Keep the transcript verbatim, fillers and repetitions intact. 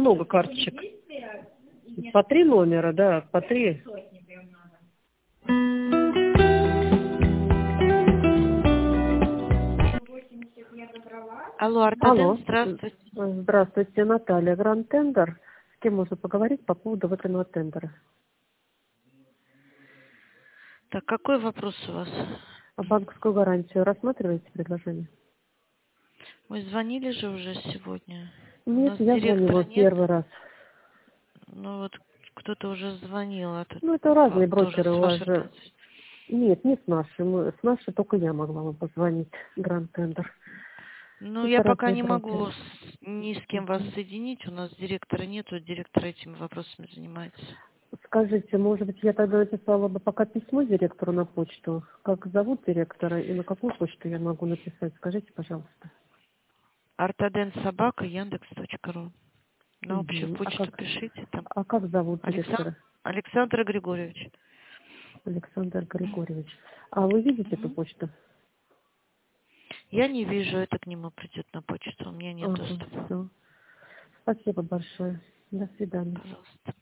много карточек. По три номера, да, по три. Алло, Артаден, Алло. здравствуйте. Здравствуйте, Наталья, Гранд Тендер. С кем можно поговорить по поводу выданного тендера? Так, какой вопрос у вас? А банковскую гарантию рассматриваете предложение? Вы звонили же уже сегодня? У Нет, нас я директора звонила нет. первый раз. Ну вот кто-то уже звонил. Это Ну, это разные тоже брокеры с у вас вашей же. организации. Нет, не с нашей. Мы- С нашей только я могла вам позвонить, Гранд Тендер. Ну, я Это пока разные не могу брокеры. с- ни с кем вас Мгм. соединить. У нас директора нету, директор этими вопросами занимается. Скажите, может быть, я тогда написала бы пока письмо директору на почту? Как зовут директора и на какую почту я могу написать? Скажите, пожалуйста. Артаден собака Яндекс точка ру. На общую Мгм. А почту как, пишите там. а как зовут Александр, директора? Александр Григорьевич. Александр Григорьевич. А вы видите эту Мгм. почту? Я не вижу, это к нему придет на почту. У меня нет Ага, доступа. все. Спасибо большое. До свидания. Пожалуйста.